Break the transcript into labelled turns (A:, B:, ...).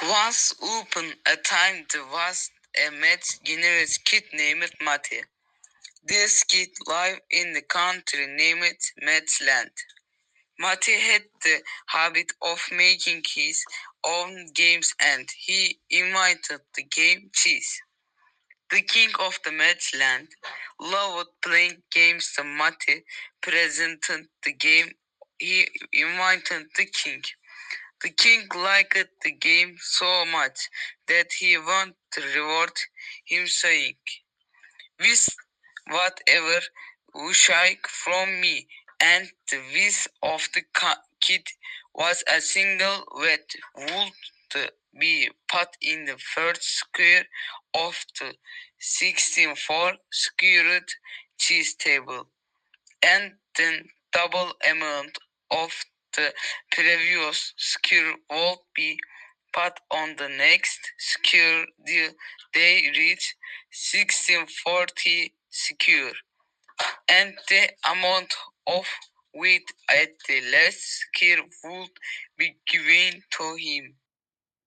A: Once upon a time there was a mad generous kid named Matty. This kid lived in the country named Madland. Matty had the habit of making his own games and he invented the game chess. The king of the Madland loved playing games. The Matty presented the game he invented the king. The king liked the game so much that he wanted to reward him, saying, "Wish whatever wish from me." And the wish of the kid was a single wet would be put in the first square of the 16-4 squared chess table, and then double amount of the previous square would be put on the next square till they reach 1640 square, and the amount of weight at the last square would be given to him.